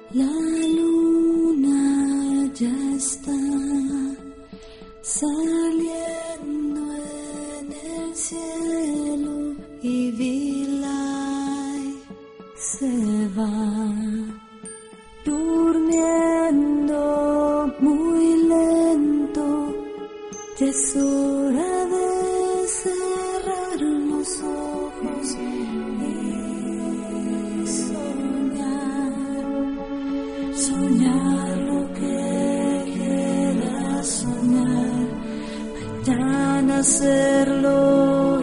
La luna ya está saliendo en el cielo y Vilay se va durmiendo muy lento. Ya es hora de cerrar los ojos y soñar lo que quieras soñar, mañana hacerlo.